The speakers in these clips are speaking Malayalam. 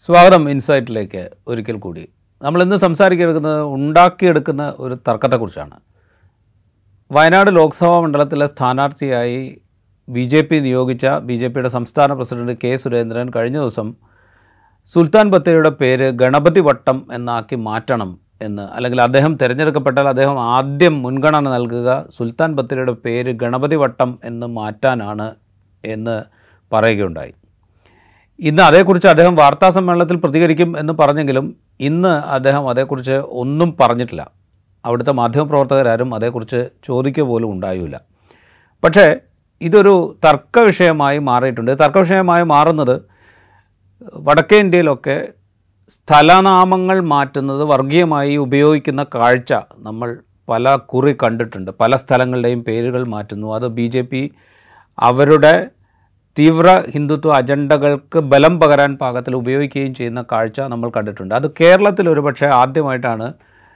സ്വാഗതം ഇൻസൈറ്റിലേക്ക് ഒരിക്കൽ കൂടി. നമ്മളിന്ന് സംസാരിക്കുന്നത് ഉണ്ടാക്കിയെടുക്കുന്ന ഒരു തർക്കത്തെക്കുറിച്ചാണ്. വയനാട് ലോക്സഭാ മണ്ഡലത്തിലെ സ്ഥാനാർത്ഥിയായി BJP നിയോഗിച്ച BJPയുടെ സംസ്ഥാന പ്രസിഡന്റ് K. സുരേന്ദ്രൻ കഴിഞ്ഞ ദിവസം സുൽത്താൻ ബത്തേരിയുടെ പേര് ഗണപതി വട്ടം എന്നാക്കി മാറ്റണം എന്ന്, അല്ലെങ്കിൽ അദ്ദേഹം തിരഞ്ഞെടുക്കപ്പെട്ടാൽ അദ്ദേഹം ആദ്യം മുൻഗണന നൽകുക സുൽത്താൻ ബത്തേരിയുടെ പേര് ഗണപതി വട്ടം എന്ന് മാറ്റാനാണ് എന്ന് പറയുകയുണ്ടായി. ഇന്ന് അതേക്കുറിച്ച് അദ്ദേഹം വാർത്താസമ്മേളനത്തിൽ പ്രതികരിക്കും എന്ന് പറഞ്ഞെങ്കിലും ഇന്ന് അദ്ദേഹം അതേക്കുറിച്ച് ഒന്നും പറഞ്ഞിട്ടില്ല. അവിടുത്തെ മാധ്യമപ്രവർത്തകരാരും അതേക്കുറിച്ച് ചോദിക്കുക പോലും ഉണ്ടായില്ല. പക്ഷേ ഇതൊരു തർക്ക വിഷയമായി മാറിയിട്ടുണ്ട്. തർക്ക വിഷയമായി മാറുന്നത് വടക്കേ ഇന്ത്യയിലൊക്കെ സ്ഥലനാമങ്ങൾ മാറ്റുന്നത് വർഗീയമായി ഉപയോഗിക്കുന്ന കാഴ്ച നമ്മൾ പല കുറി കണ്ടിട്ടുണ്ട്. പല സ്ഥലങ്ങളുടെയും പേരുകൾ മാറ്റുന്നു. അത് BJP അവരുടെ തീവ്ര ഹിന്ദുത്വ അജണ്ടകൾക്ക് ബലം പകരാൻ പാകത്തിൽ ഉപയോഗിക്കുകയും ചെയ്യുന്ന കാഴ്ച നമ്മൾ കണ്ടിട്ടുണ്ട്. അത് കേരളത്തിൽ ഒരുപക്ഷെ ആദ്യമായിട്ടാണ്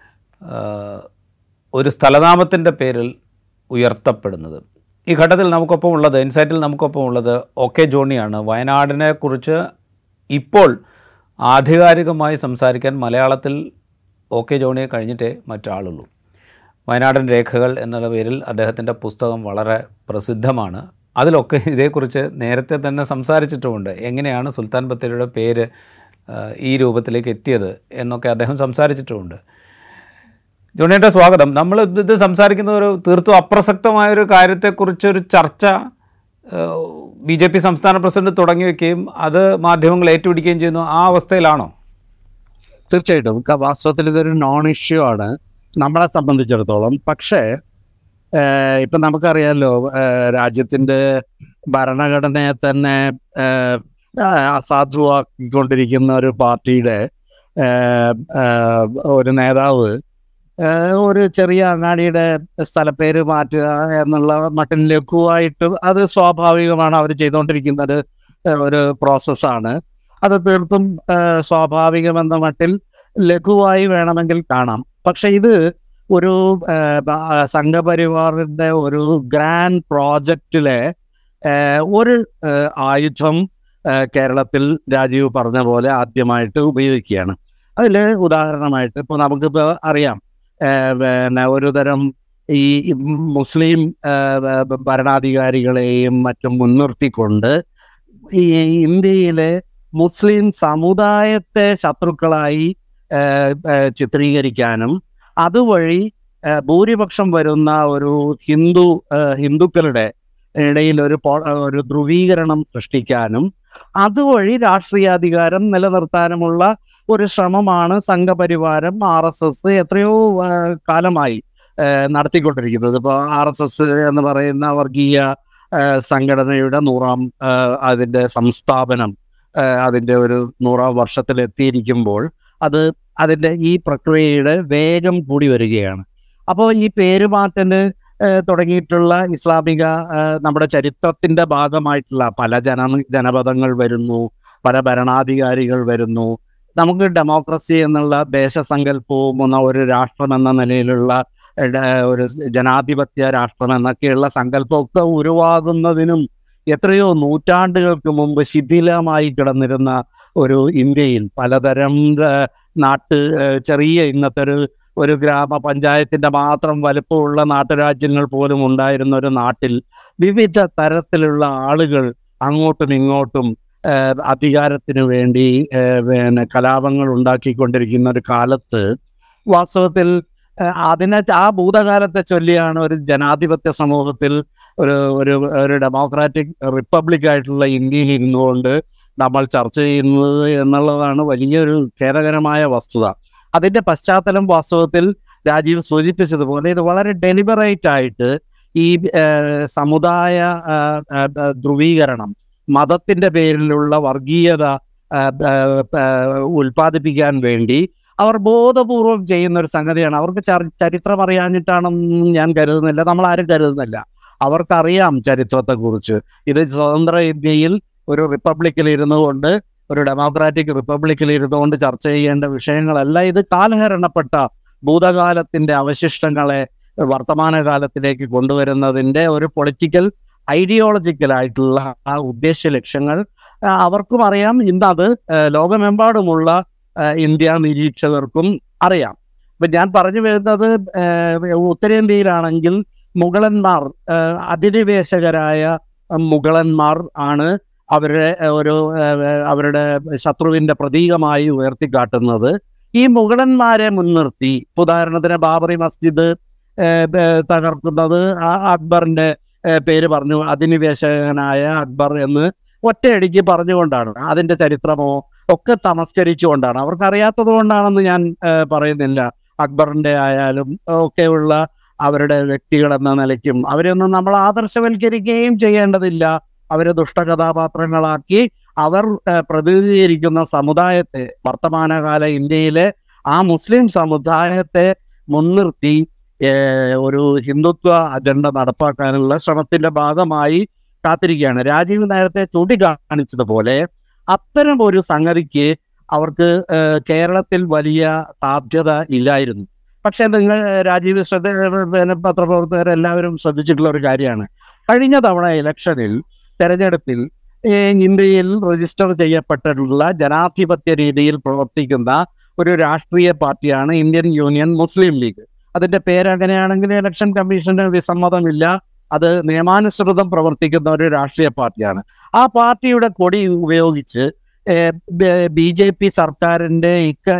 ഒരു സ്ഥലനാമത്തിൻ്റെ പേരിൽ ഉയർത്തപ്പെടുന്നത്. ഈ ഘട്ടത്തിൽ നമുക്കൊപ്പം ഉള്ളത്, ഇൻസൈറ്റിൽ നമുക്കൊപ്പം ഉള്ളത് OK ജോണിയാണ്. വയനാടിനെ കുറിച്ച് ഇപ്പോൾ ആധികാരികമായി സംസാരിക്കാൻ മലയാളത്തിൽ OK ജോണിയെ കഴിഞ്ഞിട്ടേ മറ്റാളുള്ളൂ. വയനാടൻ രേഖകൾ എന്ന പേരിൽ അദ്ദേഹത്തിൻ്റെ പുസ്തകം വളരെ പ്രസിദ്ധമാണ്. അതിലൊക്കെ ഇതേക്കുറിച്ച് നേരത്തെ തന്നെ സംസാരിച്ചിട്ടുമുണ്ട്. എങ്ങനെയാണ് സുൽത്താൻ ബത്തേരിയുടെ പേര് ഈ രൂപത്തിലേക്ക് എത്തിയത് എന്നൊക്കെ അദ്ദേഹം സംസാരിച്ചിട്ടുമുണ്ട്. ജോണിയുടെ സ്വാഗതം. നമ്മൾ ഇത് സംസാരിക്കുന്ന ഒരു തീർത്തും അപ്രസക്തമായൊരു കാര്യത്തെക്കുറിച്ചൊരു ചർച്ച BJP സംസ്ഥാന പ്രസിഡന്റ് തുടങ്ങി വയ്ക്കുകയും അത് മാധ്യമങ്ങൾ ഏറ്റുപിടിക്കുകയും ചെയ്യുന്നു. ആ അവസ്ഥയിലാണോ? തീർച്ചയായിട്ടും വാസ്തവത്തിൽ ഇതൊരു നോൺ ഇഷ്യൂ ആണ് നമ്മളെ സംബന്ധിച്ചിടത്തോളം. പക്ഷേ ഇപ്പം നമുക്കറിയാമല്ലോ, രാജ്യത്തിൻ്റെ ഭരണഘടനയെ തന്നെ അസാധുവാക്കിക്കൊണ്ടിരിക്കുന്ന ഒരു പാർട്ടിയുടെ ഒരു നേതാവ് ഒരു ചെറിയ അങ്ങാടിയുടെ സ്ഥലപ്പേര് മാറ്റുക എന്നുള്ള മട്ടിൽ ലഘുവായിട്ട്, അത് സ്വാഭാവികമാണ്. അവർ ചെയ്തുകൊണ്ടിരിക്കുന്നത് ഒരു പ്രോസസ്സാണ്. അത് തീർത്തും സ്വാഭാവികമെന്ന മട്ടിൽ ലഘുവായി വേണമെങ്കിൽ കാണാം. പക്ഷെ ഇത് ഒരു സംഘപരിവാറിൻ്റെ ഒരു ഗ്രാൻഡ് പ്രോജക്റ്റിലെ ഒരു ആയുധം കേരളത്തിൽ രാജീവ് പറഞ്ഞ പോലെ ആദ്യമായിട്ട് ഉപയോഗിക്കുകയാണ്. അതിൽ ഉദാഹരണമായിട്ട് ഇപ്പോൾ നമുക്കിപ്പോൾ അറിയാം, ഒരു തരം ഈ മുസ്ലിം ഭരണാധികാരികളെയും മറ്റും മുൻനിർത്തിക്കൊണ്ട് ഈ ഇന്ത്യയിലെ മുസ്ലിം സമുദായത്തെ ശത്രുക്കളായി ചിത്രീകരിക്കാനും അതുവഴി ഭൂരിപക്ഷം വരുന്ന ഒരു ഹിന്ദുക്കളുടെ ഇടയിൽ ഒരു ധ്രുവീകരണം സൃഷ്ടിക്കാനും അതുവഴി രാഷ്ട്രീയാധികാരം നിലനിർത്താനുമുള്ള ഒരു ശ്രമമാണ് സംഘപരിവാരം RSS എത്രയോ കാലമായി നടത്തിക്കൊണ്ടിരിക്കുന്നത്. ഇപ്പോൾ RSS എന്ന് പറയുന്ന വർഗീയ സംഘടനയുടെ അതിൻ്റെ സംസ്ഥാപനം അതിൻ്റെ ഒരു 100ാം വർഷത്തിലെത്തിയിരിക്കുമ്പോൾ അതിൻ്റെ ഈ പ്രക്രിയയുടെ വേഗം കൂടി വരികയാണ്. അപ്പോൾ ഈ പേരുമാറ്റന് തുടങ്ങിയിട്ടുള്ള ഇസ്ലാമിക നമ്മുടെ ചരിത്രത്തിൻ്റെ ഭാഗമായിട്ടുള്ള പല ജനപദങ്ങൾ വരുന്നു, പല ഭരണാധികാരികൾ വരുന്നു. നമുക്ക് ഡെമോക്രസി എന്നുള്ള ദേശസങ്കല്പവും ഒരു രാഷ്ട്രം എന്ന നിലയിലുള്ള ഒരു ജനാധിപത്യ രാഷ്ട്രം എന്നൊക്കെയുള്ള സങ്കല്പമൊക്കെ ഉരുവാകുന്നതിനും എത്രയോ നൂറ്റാണ്ടുകൾക്ക് മുമ്പ് ശിഥിലമായി കിടന്നിരുന്ന ഒരു ഇന്ത്യയിൽ പലതരം ചെറിയ ഇന്നത്തെ ഒരു ഗ്രാമപഞ്ചായത്തിൻ്റെ മാത്രം വലുപ്പമുള്ള നാട്ടുരാജ്യങ്ങൾ പോലും ഉണ്ടായിരുന്ന ഒരു നാട്ടിൽ വിവിധ തരത്തിലുള്ള ആളുകൾ അങ്ങോട്ടും ഇങ്ങോട്ടും അധികാരത്തിന് വേണ്ടി കലാപങ്ങൾ ഉണ്ടാക്കിക്കൊണ്ടിരിക്കുന്ന ഒരു കാലത്ത് വാസ്തവത്തിൽ ആ ഭൂതകാലത്തെ ചൊല്ലിയാണ് ഒരു ജനാധിപത്യ സമൂഹത്തിൽ ഒരു ഡെമോക്രാറ്റിക് റിപ്പബ്ലിക് ആയിട്ടുള്ള ഇന്ത്യയിൽ ഇരുന്നുകൊണ്ട് നമ്മൾ ചർച്ച ചെയ്യുന്നത് എന്നുള്ളതാണ് വലിയൊരു ഖേദകരമായ വസ്തുത. അതിൻ്റെ പശ്ചാത്തലം വാസ്തവത്തിൽ രാജീവ് സൂചിപ്പിച്ചതുപോലെ ഇത് വളരെ ഡെലിബറേറ്റ് ആയിട്ട് ഈ സമുദായ ധ്രുവീകരണം, മതത്തിൻ്റെ പേരിലുള്ള വർഗീയത ഉൽപ്പാദിപ്പിക്കാൻ വേണ്ടി അവർ ബോധപൂർവം ചെയ്യുന്ന ഒരു സംഗതിയാണ്. അവർക്ക് ചരിത്രം അറിയാഞ്ഞിട്ടാണെന്ന് ഞാൻ കരുതുന്നില്ല, നമ്മളാരും കരുതുന്നില്ല. അവർക്കറിയാം ചരിത്രത്തെക്കുറിച്ച്. ഇത് സ്വതന്ത്ര ഇന്ത്യയിൽ ഒരു റിപ്പബ്ലിക്കിൽ ഇരുന്നുകൊണ്ട്, ഒരു ഡെമോക്രാറ്റിക് റിപ്പബ്ലിക്കിൽ ഇരുന്നുകൊണ്ട് ചർച്ച ചെയ്യേണ്ട വിഷയങ്ങളല്ല. ഇത് കാലഹരണപ്പെട്ട ഭൂതകാലത്തിൻ്റെ അവശിഷ്ടങ്ങളെ വർത്തമാനകാലത്തിലേക്ക് കൊണ്ടുവരുന്നതിൻ്റെ ഒരു പൊളിറ്റിക്കൽ ഐഡിയോളജിക്കലായിട്ടുള്ള ആ ഉദ്ദേശ്യ ലക്ഷ്യങ്ങൾ അവർക്കും അറിയാം, ഇന്നത് ലോകമെമ്പാടുമുള്ള ഇന്ത്യ നിരീക്ഷകർക്കും അറിയാം. ഇപ്പൊ ഞാൻ പറഞ്ഞു വരുന്നത്, ഉത്തരേന്ത്യയിലാണെങ്കിൽ മുഗളന്മാർ, അധിനിവേശകരായ മുഗളന്മാർ ആണ് അവരുടെ ശത്രുവിന്റെ പ്രതീകമായി ഉയർത്തിക്കാട്ടുന്നത്. ഈ മുഗളന്മാരെ മുൻനിർത്തി, ഉദാഹരണത്തിന് ബാബറി മസ്ജിദ് തകർക്കുന്നത് അക്ബറിന്റെ പേര് പറഞ്ഞു, അധിനിവേശകനായ അക്ബർ എന്ന് ഒറ്റയടിക്ക് പറഞ്ഞുകൊണ്ടാണ്. അതിന്റെ ചരിത്രമോ ഒക്കെ തമസ്കരിച്ചുകൊണ്ടാണ്. അവർക്കറിയാത്തത് കൊണ്ടാണെന്ന് ഞാൻ പറയുന്നില്ല. അക്ബറിന്റെ ആയാലും ഒക്കെയുള്ള അവരുടെ വ്യക്തികൾ എന്ന നിലയ്ക്കും അവരെയൊന്നും നമ്മൾ ആദർശവൽക്കരിക്കുകയും ചെയ്യേണ്ടതില്ല. അവരെ ദുഷ്ടകഥാപാത്രങ്ങളാക്കി അവർ പ്രതിനിധീകരിക്കുന്ന സമുദായത്തെ, വർത്തമാനകാല ഇന്ത്യയിലെ ആ മുസ്ലിം സമുദായത്തെ മുൻനിർത്തി ഒരു ഹിന്ദുത്വ അജണ്ട നടപ്പാക്കാനുള്ള ശ്രമത്തിന്റെ ഭാഗമായി കാത്തിരിക്കുകയാണ്. രാജീവ് നേരത്തെ ചൂണ്ടിക്കാണിച്ചതുപോലെ അത്തരം ഒരു സംഗതിക്ക് അവർക്ക് കേരളത്തിൽ വലിയ സാധ്യത ഇല്ലായിരുന്നു. പക്ഷെ നിങ്ങൾ രാജീവ് പത്രപ്രവർത്തകരെല്ലാവരും ശ്രദ്ധിച്ചിട്ടുള്ള ഒരു കാര്യമാണ്, കഴിഞ്ഞ തവണ ഇലക്ഷനിൽ, തെരഞ്ഞെടുപ്പിൽ ഇന്ത്യയിൽ രജിസ്റ്റർ ചെയ്യപ്പെട്ടിട്ടുള്ള ജനാധിപത്യ രീതിയിൽ പ്രവർത്തിക്കുന്ന ഒരു രാഷ്ട്രീയ പാർട്ടിയാണ് ഇന്ത്യൻ യൂണിയൻ മുസ്ലിം ലീഗ്. അതിന്റെ പേരങ്ങനെയാണെങ്കിൽ ഇലക്ഷൻ കമ്മീഷന് വിസമ്മതമില്ല. അത് നിയമാനുസൃതം പ്രവർത്തിക്കുന്ന ഒരു രാഷ്ട്രീയ പാർട്ടിയാണ്. ആ പാർട്ടിയുടെ കൊടി ഉപയോഗിച്ച് BJP സർക്കാരിന്റെ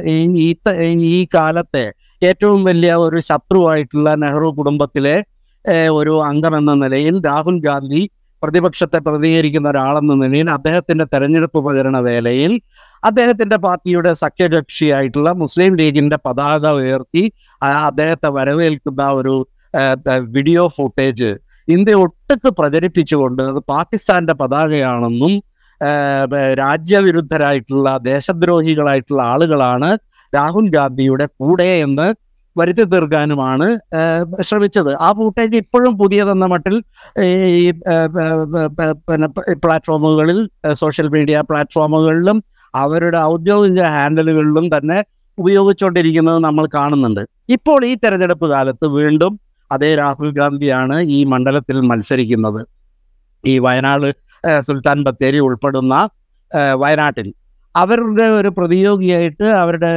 ഈ കാലത്തെ ഏറ്റവും വലിയ ഒരു ശത്രുവായിട്ടുള്ള നെഹ്റു കുടുംബത്തിലെ ഒരു അംഗമെന്ന നിലയിൽ രാഹുൽ ഗാന്ധി, പ്രതിപക്ഷത്തെ പ്രതികരിക്കുന്ന ഒരാളെന്ന നിലയിൽ, അദ്ദേഹത്തിന്റെ തെരഞ്ഞെടുപ്പ് പ്രചരണ വേളയിൽ അദ്ദേഹത്തിന്റെ പാർട്ടിയുടെ സഖ്യകക്ഷിയായിട്ടുള്ള മുസ്ലിം ലീഗിന്റെ പതാക ഉയർത്തി അദ്ദേഹത്തെ വരവേൽക്കുന്ന ഒരു വീഡിയോ ഫുട്ടേജ് ഇന്ത്യ ഒട്ടൊക്കെ പ്രചരിപ്പിച്ചുകൊണ്ട് അത് പാകിസ്ഥാന്റെ പതാകയാണെന്നും രാജ്യവിരുദ്ധരായിട്ടുള്ള, ദേശദ്രോഹികളായിട്ടുള്ള ആളുകളാണ് രാഹുൽ ഗാന്ധിയുടെ കൂടെ എന്ന് വരുത്തി തീർക്കാനുമാണ് ശ്രമിച്ചത്. ആ ഫൂട്ടേജ് ഇപ്പോഴും പുതിയതെന്ന മട്ടിൽ ഈ പ്ലാറ്റ്ഫോമുകളിൽ, സോഷ്യൽ മീഡിയ പ്ലാറ്റ്ഫോമുകളിലും അവരുടെ ഔദ്യോഗിക ഹാൻഡിലുകളിലും തന്നെ ഉപയോഗിച്ചുകൊണ്ടിരിക്കുന്നത് നമ്മൾ കാണുന്നുണ്ട്. ഇപ്പോൾ ഈ തെരഞ്ഞെടുപ്പ് കാലത്ത് വീണ്ടും അതേ രാഹുൽ ഗാന്ധിയാണ് ഈ മണ്ഡലത്തിൽ മത്സരിക്കുന്നത്. ഈ വയനാട് സുൽത്താൻ ബത്തേരി ഉൾപ്പെടുന്ന വയനാട്ടിൽ അവരുടെ ഒരു പ്രതിയോഗിയായിട്ട്, അവരുടെ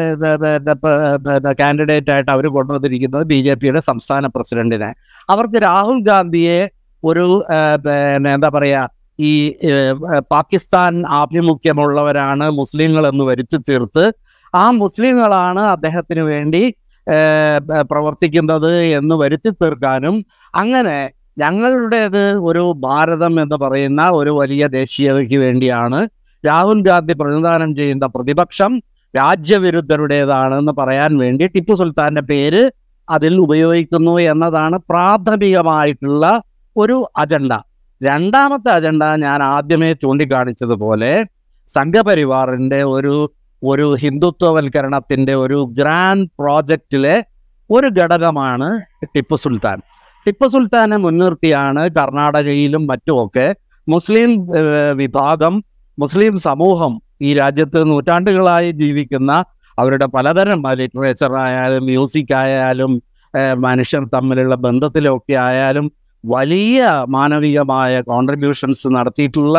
കാൻഡിഡേറ്റ് ആയിട്ട് അവർ കൊണ്ടുവന്നിരിക്കുന്നത് BJPയുടെ സംസ്ഥാന പ്രസിഡന്റിനെ. അവർക്ക് രാഹുൽ ഗാന്ധിയെ ഒരു എന്താ പറയുക, ഈ പാകിസ്ഥാൻ ആഭിമുഖ്യമുള്ളവരാണ് മുസ്ലിങ്ങൾ എന്ന് വരുത്തി തീർത്ത് ആ മുസ്ലിങ്ങളാണ് അദ്ദേഹത്തിന് വേണ്ടി പ്രവർത്തിക്കുന്നത് എന്ന് വരുത്തി തീർക്കാനും, അങ്ങനെ ഞങ്ങളുടേത് ഒരു ഭാരതം എന്ന് പറയുന്ന ഒരു വലിയ ദേശീയതയ്ക്ക് വേണ്ടിയാണ് രാഹുൽ ഗാന്ധി പ്രതിനിധാനം ചെയ്യുന്ന പ്രതിപക്ഷം രാജ്യവിരുദ്ധരുടേതാണെന്ന് പറയാൻ വേണ്ടി ടിപ്പു സുൽത്താന്റെ പേര് അതിൽ ഉപയോഗിക്കുന്നു എന്നതാണ് പ്രാഥമികമായിട്ടുള്ള ഒരു അജണ്ട. രണ്ടാമത്തെ അജണ്ട ഞാൻ ആദ്യമേ ചൂണ്ടിക്കാണിച്ചതുപോലെ സംഘപരിവാറിന്റെ ഒരു ഹിന്ദുത്വവൽക്കരണത്തിന്റെ ഒരു ഗ്രാൻഡ് പ്രോജക്റ്റിലെ ഒരു ഘടകമാണ് ടിപ്പു സുൽത്താൻ. ടിപ്പു സുൽത്താനെ മുൻനിർത്തിയാണ് കർണാടകയിലും മറ്റുമൊക്കെ മുസ്ലിം വിഭാഗം, മുസ്ലിം സമൂഹം, ഈ രാജ്യത്ത് നൂറ്റാണ്ടുകളായി ജീവിക്കുന്ന അവരുടെ പലതരം ലിറ്ററേച്ചർ ആയാലും മ്യൂസിക് ആയാലും മനുഷ്യർ തമ്മിലുള്ള ബന്ധത്തിലൊക്കെ ആയാലും വലിയ മാനവികമായ കോൺട്രിബ്യൂഷൻസ് നടത്തിയിട്ടുള്ള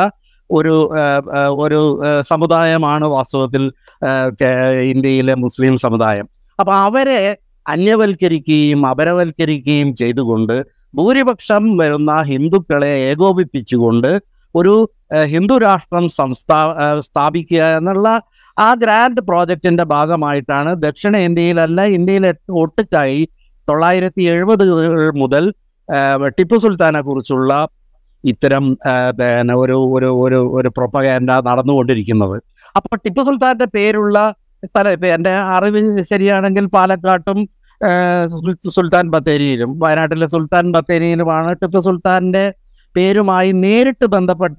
ഒരു സമുദായമാണ് വാസ്തവത്തിൽ ഇന്ത്യയിലെ മുസ്ലിം സമുദായം. അപ്പം അവരെ അന്യവൽക്കരിക്കുകയും അപരവൽക്കരിക്കുകയും ചെയ്തുകൊണ്ട് ഭൂരിപക്ഷം വരുന്ന ഹിന്ദുക്കളെ ഏകോപിപ്പിച്ചുകൊണ്ട് ഒരു ഹിന്ദു രാഷ്ട്രം സ്ഥാപിക്കുക എന്നുള്ള ആ ഗ്രാൻഡ് പ്രോജക്റ്റിന്റെ ഭാഗമായിട്ടാണ് ദക്ഷിണേന്ത്യയിലല്ല, ഇന്ത്യയിലെ ഒട്ടുക്കായി 1970 മുതൽ ടിപ്പു സുൽത്താനെ കുറിച്ചുള്ള ഇത്തരം ഒരു പ്രൊപ്പഗാൻഡ നടന്നുകൊണ്ടിരിക്കുന്നത്. അപ്പൊ ടിപ്പു സുൽത്താന്റെ പേരുള്ള സ്ഥലം, ഇപ്പൊ എൻ്റെ അറിവ് ശരിയാണെങ്കിൽ പാലക്കാട്ടും സുൽത്താൻ ബത്തേരിയിലും, വയനാട്ടിലെ സുൽത്താൻ ബത്തേരിയിലുമാണ് ടിപ്പു സുൽത്താന്റെ പേരുമായി നേരിട്ട് ബന്ധപ്പെട്ട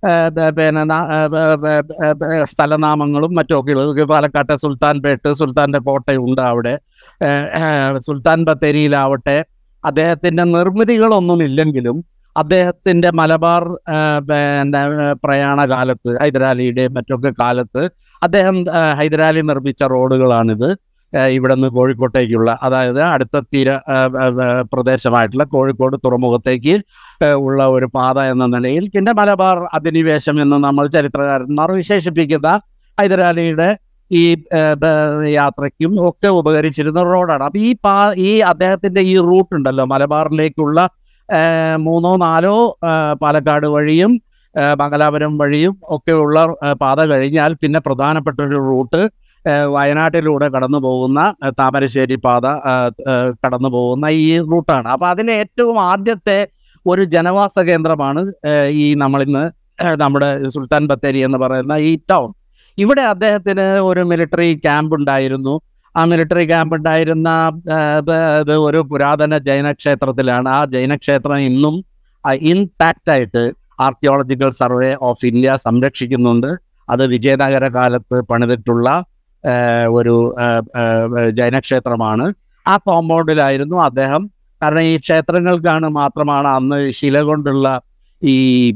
സ്ഥലനാമങ്ങളും മറ്റുമൊക്കെ. പാലക്കാട്ടെ സുൽത്താൻ പേട്ട്, സുൽത്താന്റെ കോട്ടയുണ്ട് അവിടെ. സുൽത്താൻ ബത്തേരിയിലാവട്ടെ അദ്ദേഹത്തിന്റെ നിർമ്മിതികളൊന്നുമില്ലെങ്കിലും അദ്ദേഹത്തിന്റെ മലബാർ പ്രയാണ കാലത്ത്, ഹൈദരാലിയുടെ മറ്റൊക്കെ കാലത്ത് അദ്ദേഹം ഹൈദരാലി നിർമ്മിച്ച റോഡുകളാണിത്. ഇവിടെ നിന്ന് കോഴിക്കോട്ടേക്കുള്ള, അതായത് അടുത്ത തീര പ്രദേശമായിട്ടുള്ള കോഴിക്കോട് തുറമുഖത്തേക്ക് ഉള്ള ഒരു പാത എന്ന നിലയിൽ, പിന്നെ മലബാർ അധിനിവേശം എന്ന് നമ്മൾ ചരിത്രകാരന്മാർ വിശേഷിപ്പിക്കുന്ന ഹൈദരാലിയുടെ ഈ യാത്രയ്ക്കും ഒക്കെ ഉപകരിച്ചിരുന്ന റോഡാണ്. അപ്പം ഈ അദ്ദേഹത്തിൻ്റെ ഈ റൂട്ട് ഉണ്ടല്ലോ, മലബാറിലേക്കുള്ള 3 or 4 പാലക്കാട് വഴിയും മംഗലാപുരം വഴിയും ഒക്കെയുള്ള പാത കഴിഞ്ഞാൽ പിന്നെ പ്രധാനപ്പെട്ട ഒരു റൂട്ട് വയനാട്ടിലൂടെ കടന്നു പോകുന്ന താമരശ്ശേരി പാത കടന്നു പോകുന്ന ഈ റൂട്ടാണ്. അപ്പം അതിലെ ഏറ്റവും ആദ്യത്തെ ഒരു ജനവാസ കേന്ദ്രമാണ് ഈ നമ്മളിന്ന് നമ്മുടെ സുൽത്താൻ ബത്തേരി എന്ന് പറയുന്ന ഈ ടൗൺ. ഇവിടെ അദ്ദേഹത്തിന് ഒരു മിലിറ്ററി ക്യാമ്പ് ഉണ്ടായിരുന്നു. ആ മിലിറ്ററി ക്യാമ്പ് ഉണ്ടായിരുന്ന ഇത് ഒരു പുരാതന ജൈനക്ഷേത്രത്തിലാണ്. ആ ജൈനക്ഷേത്രം ഇന്നും ഇൻടാക്റ്റ് ആയിട്ട് ആർക്കിയോളജിക്കൽ സർവേ ഓഫ് ഇന്ത്യ സംരക്ഷിക്കുന്നുണ്ട്. അത് വിജയനഗര കാലത്ത് പണിതിട്ടുള്ള ഒരു ജൈനക്ഷേത്രമാണ്. ആ കോമ്പൗണ്ടിലായിരുന്നു അദ്ദേഹം. കാരണം ഈ ക്ഷേത്രങ്ങൾക്കാണ് മാത്രമാണ് അന്ന് ശില കൊണ്ടുള്ള ഈ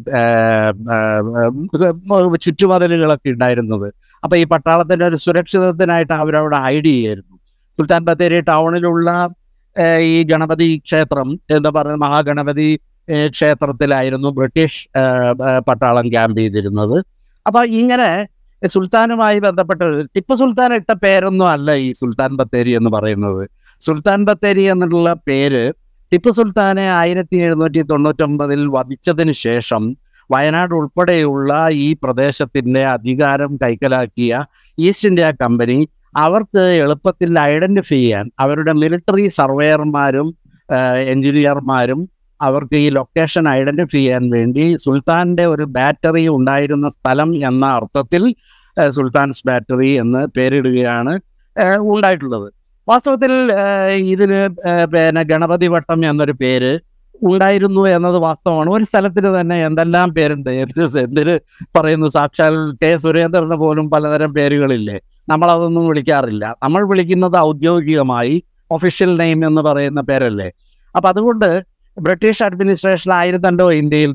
ചുറ്റുമതിലുകളൊക്കെ ഉണ്ടായിരുന്നത്. അപ്പൊ ഈ പട്ടാളത്തിന്റെ ഒരു സുരക്ഷിതത്തിനായിട്ട് അവരവിടെ ഹൈഡ് ചെയ്യായിരുന്നു. സുൽത്താൻ ബത്തേരി ടൗണിലുള്ള ഈ ഗണപതി ക്ഷേത്രം എന്ന് പറയുന്ന മഹാഗണപതി ക്ഷേത്രത്തിലായിരുന്നു ബ്രിട്ടീഷ് പട്ടാളം ക്യാമ്പ് ചെയ്തിരുന്നത്. അപ്പൊ ഇങ്ങനെ സുൽത്താനുമായി ബന്ധപ്പെട്ട് ടിപ്പു സുൽത്താൻ ഇട്ട പേരൊന്നും അല്ല ഈ സുൽത്താൻ ബത്തേരി എന്ന് പറയുന്നത്. സുൽത്താൻ ബത്തേരി എന്നുള്ള പേര് ടിപ്പു സുൽത്താനെ 1799 വധിച്ചതിന് ശേഷം വയനാട് ഉൾപ്പെടെയുള്ള ഈ പ്രദേശത്തിൻ്റെ അധികാരം കൈക്കലാക്കിയ ഈസ്റ്റ് ഇന്ത്യ കമ്പനി അവർക്ക് എളുപ്പത്തിൽ ഐഡൻറ്റിഫൈ ചെയ്യാൻ അവരുടെ മിലിറ്ററി സർവേയർമാരും എഞ്ചിനീയർമാരും അവർക്ക് ഈ ലൊക്കേഷൻ ഐഡൻറ്റിഫൈ ചെയ്യാൻ വേണ്ടി സുൽത്താൻ്റെ ഒരു ബാറ്ററി ഉണ്ടായിരുന്ന സ്ഥലം എന്ന അർത്ഥത്തിൽ സുൽത്താൻസ് ബാറ്ററി എന്ന് പേരിടുകയാണ് ഉണ്ടായിട്ടുള്ളത്. വാസ്തവത്തിൽ ഇതിന് പിന്നെ ഗണപതി വട്ടം എന്നൊരു പേര് ഉണ്ടായിരുന്നു എന്നത് വാസ്തവമാണ്. ഒരു സ്ഥലത്തിന് തന്നെ എന്തെല്ലാം പേരുണ്ട്, എന്തിന് പറയുന്നു, സാക്ഷാൽ കെ സുരേന്ദ്രന് പോലും പലതരം പേരുകളില്ലേ. നമ്മളതൊന്നും വിളിക്കാറില്ല. നമ്മൾ വിളിക്കുന്നത് ഔദ്യോഗികമായി ഒഫീഷ്യൽ നെയിം എന്ന് പറയുന്ന പേരല്ലേ. അപ്പം അതുകൊണ്ട് ബ്രിട്ടീഷ് അഡ്മിനിസ്ട്രേഷൻ ആയിരുന്നല്ലോ ഇന്ത്യയിൽ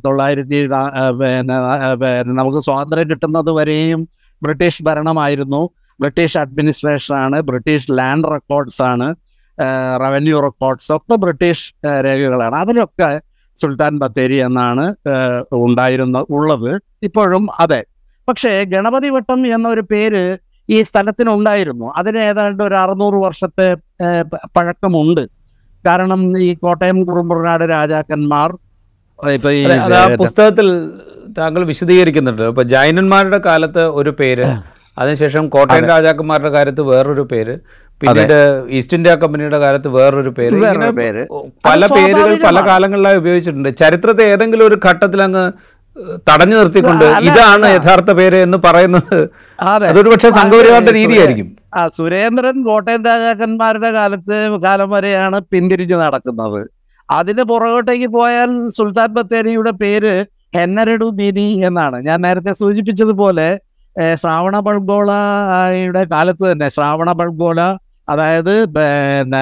900 നമുക്ക് സ്വാതന്ത്ര്യം കിട്ടുന്നത് വരെയും ബ്രിട്ടീഷ് ഭരണമായിരുന്നു, ബ്രിട്ടീഷ് അഡ്മിനിസ്ട്രേഷനാണ്, ബ്രിട്ടീഷ് ലാൻഡ് റെക്കോർഡ്സ് ആണ്, റവന്യൂ റെക്കോർഡ്സ് ഒക്കെ ബ്രിട്ടീഷ് രേഖകളാണ്. അതിലൊക്കെ സുൽത്താൻ ബത്തേരി എന്നാണ് ഉള്ളത് ഇപ്പോഴും. അതെ, പക്ഷേ ഗണപതി വട്ടം എന്നൊരു പേര് ഈ സ്ഥലത്തിനുണ്ടായിരുന്നു. അതിന് ഏതാണ്ട് ഒരു 600 വർഷത്തെ പഴക്കമുണ്ട്. കാരണം ഈ കോട്ടയം കുറുമ്പുറനാട് രാജാക്കന്മാർ ഇപ്പൊ ഈ പുസ്തകത്തിൽ താങ്കൾ വിശദീകരിക്കുന്നുണ്ട്. ഇപ്പൊ ജൈനന്മാരുടെ കാലത്ത് ഒരു പേര്, അതിനുശേഷം കോട്ടയം രാജാക്കന്മാരുടെ കാലത്ത് വേറൊരു പേര്, പിന്നീട് ഈസ്റ്റ് ഇന്ത്യ കമ്പനിയുടെ കാലത്ത് വേറൊരു പേര്, പല പേരുകൾ പല കാലങ്ങളിലായി ഉപയോഗിച്ചിട്ടുണ്ട്. ചരിത്രത്തെ ഏതെങ്കിലും ഒരു ഘട്ടത്തിൽ അങ്ങ് തടഞ്ഞു നിർത്തിക്കൊണ്ട് ഇതാണ് യഥാർത്ഥ പേര് എന്ന് പറയുന്നത് അതൊരു പക്ഷേ സംഘപരിവാറിന്റെ രീതിയായിരിക്കും. സുരേന്ദ്രൻ കോട്ടയം രാജാക്കന്മാരുടെ കാലം വരെയാണ് പിന്തിരിഞ്ഞു നടക്കുന്നത്. അതിന് പുറകോട്ടേക്ക് പോയാൽ സുൽത്താൻ ബത്തേരിയുടെ പേര് ഹെന്നരഡു ബീനി എന്നാണ്. ഞാൻ നേരത്തെ സൂചിപ്പിച്ചതുപോലെ ശ്രാവണ ബൾഗോളയുടെ കാലത്ത് തന്നെ ശ്രാവണ ബൾഗോള, അതായത് പിന്നെ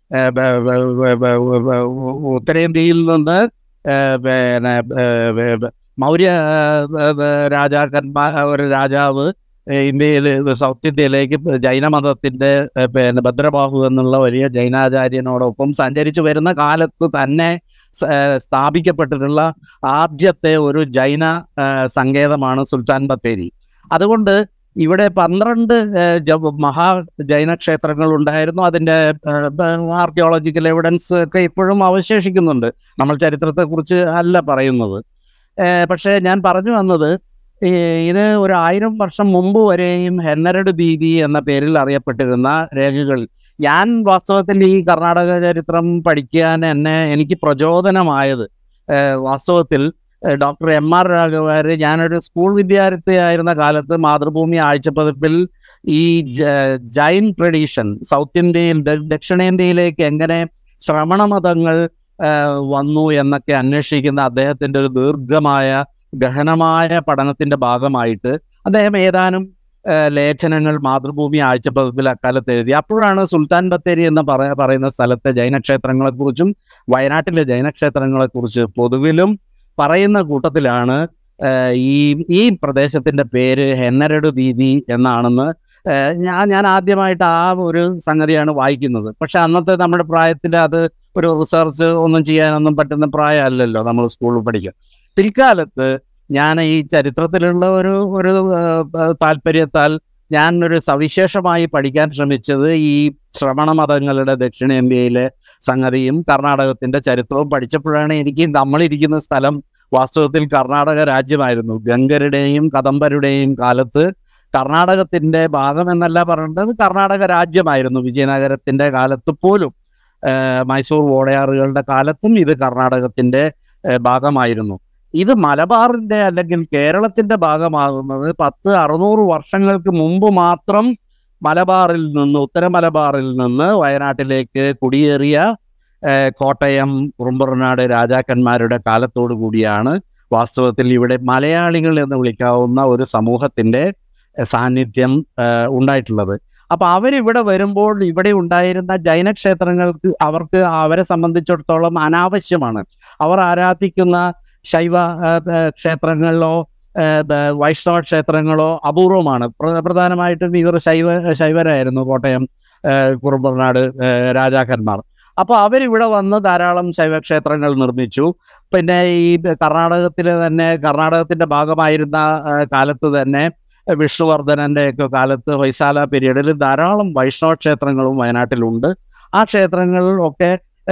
ഉത്തരേന്ത്യയിൽ നിന്ന് പിന്നെ മൗര്യ രാജാക്കന്മാർ ഒരു രാജാവ് ഇന്ത്യയിൽ സൗത്ത് ഇന്ത്യയിലേക്ക് ജൈനമതത്തിൻ്റെ പിന്നെ ഭദ്രബാഹു എന്നുള്ള വലിയ ജൈനാചാര്യനോടൊപ്പം സഞ്ചരിച്ചു വരുന്ന കാലത്ത് തന്നെ സ്ഥാപിക്കപ്പെട്ടിട്ടുള്ള ആദ്യത്തെ ഒരു ജൈന സങ്കേതമാണ് സുൽത്താൻ ബത്തേരി. അതുകൊണ്ട് ഇവിടെ 12 മഹാ ജൈന ക്ഷേത്രങ്ങൾ ഉണ്ടായിരുന്നു. അതിൻ്റെ ആർക്കിയോളജിക്കൽ എവിഡൻസ് ഒക്കെ ഇപ്പോഴും അവശേഷിക്കുന്നുണ്ട്. നമ്മൾ ചരിത്രത്തെക്കുറിച്ച് അല്ല പറയുന്നത്. പക്ഷേ ഞാൻ പറഞ്ഞു വന്നത്, ഇത് ഒരു 1000 വർഷം മുമ്പ് വരെയും ഹെന്നരഡ് ദീദി എന്ന പേരിൽ അറിയപ്പെട്ടിരുന്ന രേഖകൾ, ഞാൻ വാസ്തവത്തിൽ ഈ കർണാടക ചരിത്രം പഠിക്കാൻ എനിക്ക് പ്രചോദനമായത് വാസ്തവത്തിൽ ഡോക്ടർ MR രാഘവാര്, ഞാനൊരു സ്കൂൾ വിദ്യാർത്ഥിയായിരുന്ന കാലത്ത് മാതൃഭൂമി ആഴ്ചപ്പതിപ്പിൽ ഈ ജൈൻ ട്രഡീഷൻ സൗത്ത് ഇന്ത്യയിൽ ദക്ഷിണേന്ത്യയിലേക്ക് എങ്ങനെ ശ്രമണ മതങ്ങൾ വന്നു എന്നൊക്കെ അന്വേഷിക്കുന്ന അദ്ദേഹത്തിൻ്റെ ഒരു ദീർഘമായ ഗഹനമായ പഠനത്തിൻ്റെ ഭാഗമായിട്ട് അദ്ദേഹം ഏതാനും ലേഖനങ്ങൾ മാതൃഭൂമി ആഴ്ചപ്പതിപ്പിൽ അക്കാലത്ത് എഴുതി. അപ്പോഴാണ് സുൽത്താൻ ബത്തേരി എന്ന് പറയുന്ന സ്ഥലത്തെ ജൈനക്ഷേത്രങ്ങളെക്കുറിച്ചും വയനാട്ടിലെ ജൈനക്ഷേത്രങ്ങളെക്കുറിച്ച് പൊതുവിലും പറയുന്ന കൂട്ടത്തിലാണ് ഈ പ്രദേശത്തിൻ്റെ പേര് ഹെന്നരഡു ദീദി എന്നാണെന്ന് ഞാൻ ആദ്യമായിട്ട് ആ ഒരു സംഗതിയാണ് വായിക്കുന്നത്. പക്ഷെ അന്നത്തെ നമ്മുടെ പ്രായത്തിൽ അത് ഒരു റിസർച്ച് ഒന്നും ചെയ്യാനൊന്നും പറ്റുന്ന പ്രായമല്ലല്ലോ നമ്മൾ സ്കൂളിൽ പഠിക്കുക. പിൽക്കാലത്ത് ഞാൻ ഈ ചരിത്രത്തിലുള്ള ഒരു താല്പര്യത്താൽ ഞാൻ ഒരു സവിശേഷമായി പഠിക്കാൻ ശ്രമിച്ചത് ഈ ശ്രമണ മതങ്ങളുടെ ദക്ഷിണേന്ത്യയിലെ സംഗതിയും കർണാടകത്തിന്റെ ചരിത്രവും പഠിച്ചപ്പോഴാണ് എനിക്ക് നമ്മളിരിക്കുന്ന സ്ഥലം വാസ്തവത്തിൽ കർണാടക രാജ്യമായിരുന്നു. ഗംഗരുടെയും കദംബരുടെയും കാലത്ത് കർണാടകത്തിന്റെ ഭാഗം എന്നല്ല പറയേണ്ടത്, കർണാടക രാജ്യമായിരുന്നു. വിജയനഗരത്തിന്റെ കാലത്ത് പോലും, മൈസൂർ വോടയാറുകളുടെ കാലത്തും ഇത് കർണാടകത്തിന്റെ ഭാഗമായിരുന്നു. ഇത് മലബാറിന്റെ അല്ലെങ്കിൽ കേരളത്തിന്റെ ഭാഗമാകുന്നത് 600 വർഷങ്ങൾക്ക് മുമ്പ് മാത്രം മലബാറിൽ നിന്ന്, ഉത്തര മലബാറിൽ നിന്ന് വയനാട്ടിലേക്ക് കുടിയേറിയ കോട്ടയം, കുറുമ്പുറനാട് രാജാക്കന്മാരുടെ കാലത്തോടു കൂടിയാണ് വാസ്തവത്തിൽ ഇവിടെ മലയാളികൾ എന്ന് വിളിക്കാവുന്ന ഒരു സമൂഹത്തിന്റെ സാന്നിധ്യം ഉണ്ടായിട്ടുള്ളത്. അപ്പൊ അവരിവിടെ വരുമ്പോൾ ഇവിടെ ഉണ്ടായിരുന്ന ജൈനക്ഷേത്രങ്ങൾക്ക് അവരെ സംബന്ധിച്ചിടത്തോളം അനാവശ്യമാണ്. അവർ ആരാധിക്കുന്ന ശൈവ ക്ഷേത്രങ്ങളിലോ വൈഷ്ണവ ക്ഷേത്രങ്ങളോ അപൂർവമാണ്. പ്രധാനമായിട്ടും ഇവർ ശൈവരായിരുന്നു കോട്ടയം, കുറുമ്പുറനാട് രാജാക്കന്മാർ. അപ്പോൾ അവരിവിടെ വന്ന് ധാരാളം ശൈവക്ഷേത്രങ്ങൾ നിർമ്മിച്ചു. പിന്നെ ഈ കർണാടകത്തിന്റെ ഭാഗമായിരുന്ന കാലത്ത് തന്നെ വിഷ്ണുവർദ്ധനന്റെ ഒക്കെ കാലത്ത് ഹൊയ്സാല പീരീഡിൽ ധാരാളം വൈഷ്ണവ ക്ഷേത്രങ്ങളും വയനാട്ടിലുണ്ട്. ആ ക്ഷേത്രങ്ങളിലൊക്കെ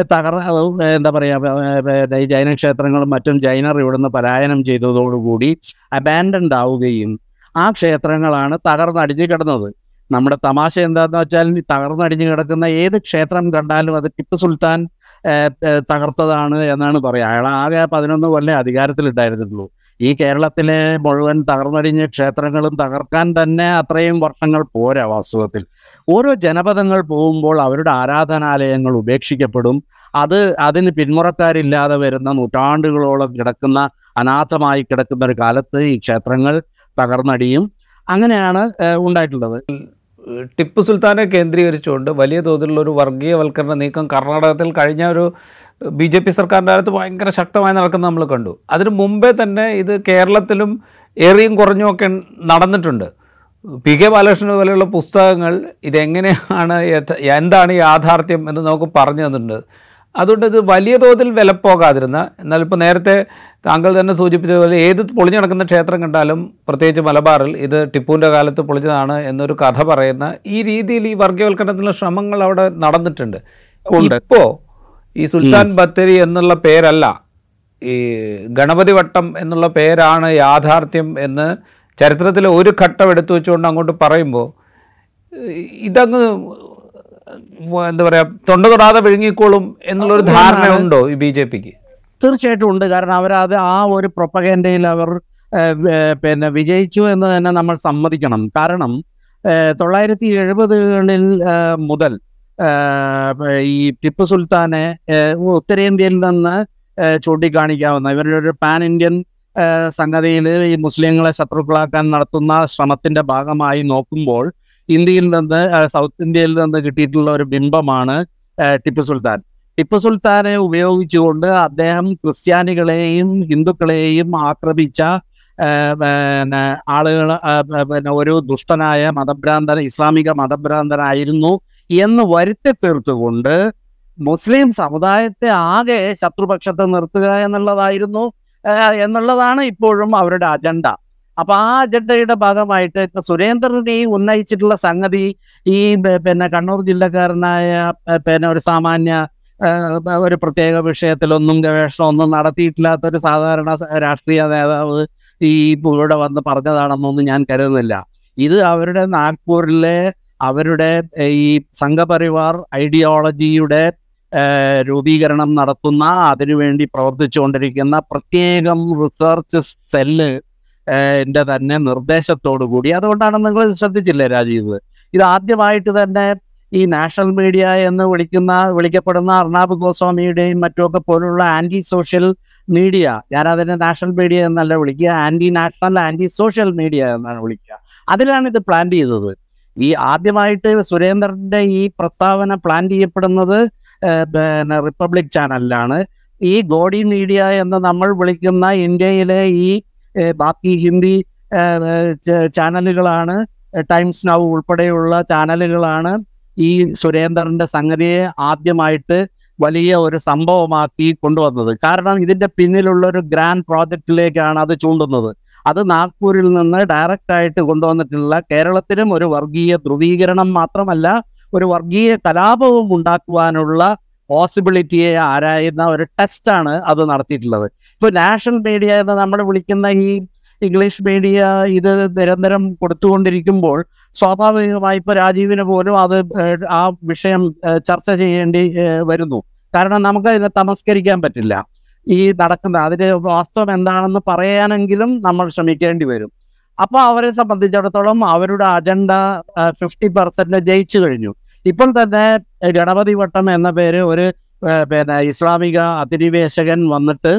എന്താ പറയുക, ഈ ജൈന ക്ഷേത്രങ്ങളും മറ്റും ജൈനർ ഇവിടുന്ന് പലായനം ചെയ്തതോടുകൂടി അബാൻഡൻഡ് ആവുകയും ആ ക്ഷേത്രങ്ങളാണ് തകർന്നടിഞ്ഞു കിടന്നത്. നമ്മുടെ തമാശ എന്താന്ന് വെച്ചാൽ, തകർന്നടിഞ്ഞു കിടക്കുന്ന ഏത് ക്ഷേത്രം കണ്ടാലും അത് ടിപ്പു സുൽത്താൻ തകർത്തതാണ് എന്നാണ് പറയുക. അയാൾ ആകെ 11 കൊല്ലം അധികാരത്തിലുണ്ടായിരുന്നുള്ളൂ. ഈ കേരളത്തിലെ മുഴുവൻ തകർന്നടിഞ്ഞ ക്ഷേത്രങ്ങളും തകർക്കാൻ തന്നെ അത്രയും വർഷങ്ങൾ പോരാ. വാസ്തവത്തിൽ ഓരോ ജനപദങ്ങൾ പോകുമ്പോൾ അവരുടെ ആരാധനാലയങ്ങൾ ഉപേക്ഷിക്കപ്പെടും. അതിന് പിന്മുറക്കാരില്ലാതെ വരുന്ന നൂറ്റാണ്ടുകളോളം കിടക്കുന്ന, അനാഥമായി കിടക്കുന്ന ഒരു കാലത്ത് ഈ ക്ഷേത്രങ്ങൾ തകർന്നടിയും. അങ്ങനെയാണ് ഉണ്ടായിട്ടുള്ളത്. ടിപ്പു സുൽത്താനെ കേന്ദ്രീകരിച്ചുകൊണ്ട് വലിയ തോതിലുള്ള ഒരു വർഗീയവൽക്കരണ നീക്കം കർണാടകത്തിൽ കഴിഞ്ഞ ഒരു BJP സർക്കാരിൻ്റെ കാലത്ത് ഭയങ്കര ശക്തമായി നടക്കുന്നത് നമ്മൾ കണ്ടു. അതിനു മുമ്പേ തന്നെ ഇത് കേരളത്തിലും ഏറിയും കുറഞ്ഞും ഒക്കെ നടന്നിട്ടുണ്ട്. PK ബാലകൃഷ്ണൻ പോലെയുള്ള പുസ്തകങ്ങൾ ഇതെങ്ങനെയാണ്, എന്താണ് യാഥാർത്ഥ്യം എന്ന് നമുക്ക് പറഞ്ഞു തന്നിട്ടുണ്ട്. അതുകൊണ്ട് ഇത് വലിയ തോതിൽ വിലപ്പോകാതിരുന്ന, എന്നാൽ ഇപ്പോൾ നേരത്തെ താങ്കൾ തന്നെ സൂചിപ്പിച്ചതുപോലെ ഏത് പൊളിഞ്ഞു നടക്കുന്ന ക്ഷേത്രം കണ്ടാലും, പ്രത്യേകിച്ച് മലബാറിൽ ഇത് ടിപ്പുവിൻ്റെ കാലത്ത് പൊളിഞ്ഞതാണ് എന്നൊരു കഥ പറയുന്ന ഈ രീതിയിൽ ഈ വർഗീയവൽക്കരണത്തിനുള്ള ശ്രമങ്ങൾ അവിടെ നടന്നിട്ടുണ്ട്. ഇപ്പോൾ ഈ സുൽത്താൻ ബത്തേരി എന്നുള്ള പേരല്ല, ഈ ഗണപതി വട്ടം എന്നുള്ള പേരാണ് യാഥാർത്ഥ്യം എന്ന് ചരിത്രത്തിലെ ഒരു ഘട്ടം എടുത്തു വെച്ചുകൊണ്ട് അങ്ങോട്ട് പറയുമ്പോൾ ഇതങ്ങ് എന്താ പറയുക, തൊണ്ട തൊടാതെ വിഴുങ്ങിക്കോളും എന്നുള്ളൊരു ധാരണ ഉണ്ടോ ഈ BJPക്ക്? തീർച്ചയായിട്ടും ഉണ്ട്. കാരണം അവരത് ആ ഒരു പ്രൊപ്പഗൻഡയിൽ അവർ പിന്നെ വിജയിച്ചു എന്ന് തന്നെ നമ്മൾ സമ്മതിക്കണം. കാരണം 1970-കളിൽ മുതൽ ഈ ടിപ്പു സുൽത്താനെ ഉത്തരേന്ത്യയിൽ നിന്ന് ചൂണ്ടിക്കാണിക്കാവുന്ന ഇവരുടെ ഒരു പാൻ ഇന്ത്യൻ സംഗതിയിൽ ഈ മുസ്ലിങ്ങളെ ശത്രുക്കളാക്കാൻ നടത്തുന്ന ശ്രമത്തിന്റെ ഭാഗമായി നോക്കുമ്പോൾ ഇന്ത്യയിൽ നിന്ന്, സൗത്ത് ഇന്ത്യയിൽ നിന്ന് കിട്ടിയിട്ടുള്ള ഒരു ബിംബമാണ് ടിപ്പു സുൽത്താൻ. ടിപ്പു സുൽത്താനെ ഉപയോഗിച്ചുകൊണ്ട് അദ്ദേഹം ക്രിസ്ത്യാനികളെയും ഹിന്ദുക്കളെയും ആക്രമിച്ച ഒരു ദുഷ്ടനായ ഇസ്ലാമിക മതഭ്രാന്തനായിരുന്നു എന്ന് വരുത്തി തീർത്തുകൊണ്ട് മുസ്ലിം സമുദായത്തെ ആകെ ശത്രുപക്ഷത്ത് നിർത്തുക എന്നുള്ളതാണ് ഇപ്പോഴും അവരുടെ അജണ്ട. അപ്പൊ ആ അജണ്ടയുടെ ഭാഗമായിട്ട് സുരേന്ദ്രനെയും ഉന്നയിച്ചിട്ടുള്ള സംഗതി ഈ കണ്ണൂർ ജില്ലക്കാരനായ ഒരു സാമാന്യ ഒരു പ്രത്യേക വിഷയത്തിലൊന്നും ഗവേഷണമൊന്നും നടത്തിയിട്ടില്ലാത്ത ഒരു സാധാരണ രാഷ്ട്രീയ നേതാവ് ഇവിടെ വന്ന് പറഞ്ഞതാണെന്നൊന്നും ഞാൻ കരുതുന്നില്ല. ഇത് അവരുടെ നാഗ്പൂരിലെ അവരുടെ ഈ സംഘപരിവാർ ഐഡിയോളജിയുടെ രൂപീകരണം നടത്തുന്ന, അതിനുവേണ്ടി പ്രവർത്തിച്ചുകൊണ്ടിരിക്കുന്ന പ്രത്യേകം റിസർച്ച് സെല്ല് തന്നെ നിർദ്ദേശത്തോടു കൂടി. അതുകൊണ്ടാണ് നിങ്ങൾ ശ്രദ്ധിച്ചില്ലേ രാജീവ്, ഇത് ആദ്യമായിട്ട് തന്നെ ഈ നാഷണൽ മീഡിയ എന്ന് വിളിക്കപ്പെടുന്ന അർണാബ് ഗോസ്വാമിയുടെയും മറ്റുമൊക്കെ പോലുള്ള ആന്റി സോഷ്യൽ മീഡിയ, ഞാനതിനെ നാഷണൽ മീഡിയ എന്നല്ല വിളിക്കുക, anti national anti social media എന്നാണ് വിളിക്കുക, അതിലാണ് ഇത് പ്ലാൻ ചെയ്തത്. ഈ ആദ്യമായിട്ട് സുരേന്ദ്രന്റെ ഈ പ്രസ്താവന പ്ലാൻ ചെയ്യപ്പെടുന്നത് റിപ്പബ്ലിക് ചാനലിലാണ്. ഈ ഗോഡി മീഡിയ എന്ന് നമ്മൾ വിളിക്കുന്ന ഇന്ത്യയിലെ ഈ ബാക്കി ഹിന്ദി ചാനലുകളാണ് ടൈംസ് നൗ ഉൾപ്പെടെയുള്ള ചാനലുകളാണ് ഈ സുരേന്ദ്രന്റെ സംഗതിയെ ആദ്യമായിട്ട് വലിയ ഒരു സംഭവമാക്കി കൊണ്ടുവന്നത്. കാരണം ഇതിന്റെ പിന്നിലുള്ള ഒരു ഗ്രാൻഡ് പ്രോജക്റ്റിലേക്കാണ് അത് ചൂണ്ടുന്നത്. അത് നാഗ്പൂരിൽ നിന്ന് ഡയറക്റ്റ് ആയിട്ട് കൊണ്ടുവന്നിട്ടുള്ള കേരളത്തിലും ഒരു വർഗീയ ധ്രുവീകരണം മാത്രമല്ല, ഒരു വർഗീയ കലാപവും ഉണ്ടാക്കുവാനുള്ള പോസിബിലിറ്റിയെ ആരായുന്ന ഒരു ടെസ്റ്റാണ് അത് നടത്തിയിട്ടുള്ളത്. ഇപ്പോൾ നാഷണൽ മീഡിയ എന്ന് നമ്മൾ വിളിക്കുന്ന ഈ ഇംഗ്ലീഷ് മീഡിയ ഇത് നിരന്തരം കൊടുത്തുകൊണ്ടിരിക്കുമ്പോൾ സ്വാഭാവികമായി ഇപ്പോൾ രാജീവിന് പോലും അത് ആ വിഷയം ചർച്ച ചെയ്യേണ്ടി വരുന്നു. കാരണം നമുക്കതിനെ തമസ്കരിക്കാൻ പറ്റില്ല. ഈ നടക്കുന്ന അതിൻ്റെ വാസ്തവം എന്താണെന്ന് പറയാനെങ്കിലും നമ്മൾ ശ്രമിക്കേണ്ടി വരും. അപ്പോൾ അവരെ സംബന്ധിച്ചിടത്തോളം അവരുടെ അജണ്ട 50% ജയിച്ചു കഴിഞ്ഞു. ഇപ്പോൾ തന്നെ ഗണപതി വട്ടം എന്ന പേര് ഒരു ഇസ്ലാമിക അധിനിവേശകൻ വന്നിട്ട്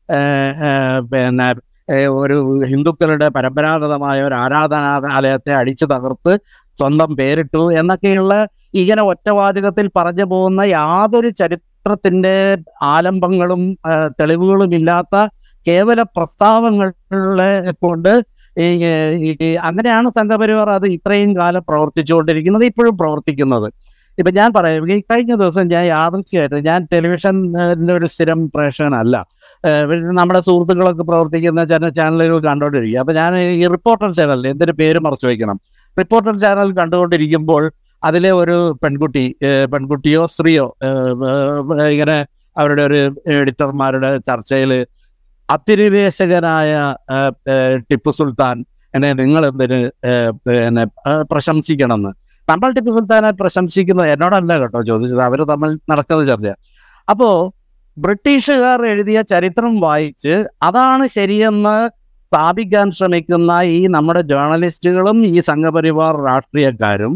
ഒരു ഹിന്ദുക്കളുടെ പരമ്പരാഗതമായ ഒരു ആരാധനാലയത്തെ അടിച്ചു തകർത്ത് സ്വന്തം പേരിട്ടു എന്നൊക്കെയുള്ള ഇങ്ങനെ ഒറ്റവാചകത്തിൽ പറഞ്ഞു പോകുന്ന യാതൊരു ചരിത്രത്തിന്റെ ആലംബങ്ങളും തെളിവുകളും ഇല്ലാത്ത കേവല പ്രസ്താവങ്ങളെ കൊണ്ട് അങ്ങനെയാണ് സംഘപരിവാർ അത് ഇത്രയും കാലം പ്രവർത്തിച്ചുകൊണ്ടിരിക്കുന്നത്, ഇപ്പോഴും പ്രവർത്തിക്കുന്നത്. ഇപ്പൊ ഞാൻ പറയാം, ഈ കഴിഞ്ഞ ദിവസം ഞാൻ യാദൃച്ഛികമായിട്ട്, ഞാൻ ടെലിവിഷൻ്റെ ഒരു സ്ഥിരം പ്രേക്ഷകനല്ല, നമ്മുടെ സുഹൃത്തുക്കളൊക്കെ പ്രവർത്തിക്കുന്ന ചില ചാനലുകൾ കണ്ടുകൊണ്ടിരിക്കുക. അപ്പൊ ഞാൻ ഈ റിപ്പോർട്ടർ ചാനൽ, എന്തിനു പേര് മറച്ചു വയ്ക്കണം, റിപ്പോർട്ടർ ചാനൽ കണ്ടുകൊണ്ടിരിക്കുമ്പോൾ അതിലെ ഒരു പെൺകുട്ടിയോ സ്ത്രീയോ ഇങ്ങനെ അവരുടെ ഒരു എഡിറ്റർമാരുടെ ചർച്ചയിൽ അധിനിവേശകനായ ടിപ്പു സുൽത്താൻ എന്നെ നിങ്ങൾ എന്തിന് പ്രശംസിക്കണമെന്ന്. നമ്മൾ ടിപ്പു സുൽത്താനെ പ്രശംസിക്കുന്നത് എന്നോടല്ല കേട്ടോ ചോദിച്ചത്, അവർ തമ്മിൽ നടക്കുന്ന ചർച്ച. അപ്പോ ബ്രിട്ടീഷുകാർ എഴുതിയ ചരിത്രം വായിച്ച് അതാണ് ശരിയെന്ന് സ്ഥാപിക്കാൻ ശ്രമിക്കുന്ന ഈ നമ്മുടെ ജേർണലിസ്റ്റുകളും ഈ സംഘപരിവാർ രാഷ്ട്രീയക്കാരും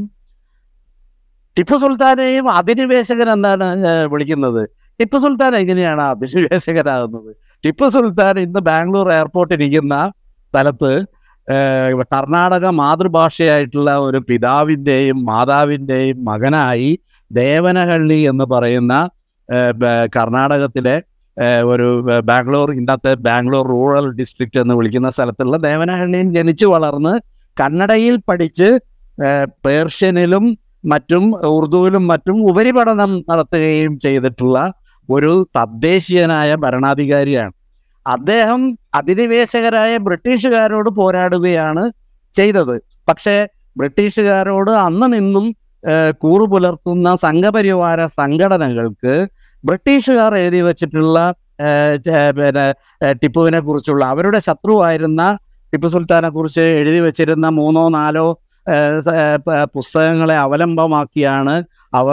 ടിപ്പു സുൽത്താനെയും അധിനിവേശകൻ എന്താണ് വിളിക്കുന്നത്. ടിപ്പു സുൽത്താൻ എങ്ങനെയാണ് അധിനിവേശകനാകുന്നത്? ടിപ്പു സുൽത്താൻ ഇന്ന് ബാംഗ്ലൂർ എയർപോർട്ട് ഇരിക്കുന്ന സ്ഥലത്ത് കർണാടക മാതൃഭാഷയായിട്ടുള്ള ഒരു പിതാവിൻ്റെയും മാതാവിൻ്റെയും മകനായി ദേവനഹള്ളി എന്ന് പറയുന്ന കർണാടകത്തിലെ ഒരു ഇന്നത്തെ ബാംഗ്ലൂർ റൂറൽ ഡിസ്ട്രിക്റ്റ് എന്ന് വിളിക്കുന്ന സ്ഥലത്തുള്ള ദേവനഹള്ളിയിൽ ജനിച്ചു വളർന്ന് കന്നഡയിൽ പഠിച്ച് പേർഷ്യനിലും മറ്റും ഉറുദുവിലും മറ്റും ഉപരിപഠനം നടത്തുകയും ചെയ്തിട്ടുള്ള ഒരു തദ്ദേശീയനായ ഭരണാധികാരിയാണ്. അദ്ദേഹം അധിനിവേശകരായ ബ്രിട്ടീഷുകാരോട് പോരാടുകയാണ് ചെയ്തത്. പക്ഷേ ബ്രിട്ടീഷുകാരോട് അന്ന് നിന്നും കൂറു പുലർത്തുന്ന സംഘപരിവാര സംഘടനകൾക്ക് ബ്രിട്ടീഷുകാർ എഴുതി വച്ചിട്ടുള്ള ടിപ്പുവിനെ കുറിച്ചുള്ള അവരുടെ ശത്രുവായിരുന്ന ടിപ്പു സുൽത്താനെ കുറിച്ച് എഴുതി വച്ചിരുന്ന 3 or 4 പുസ്തകങ്ങളെ അവലംബമാക്കിയാണ് അവർ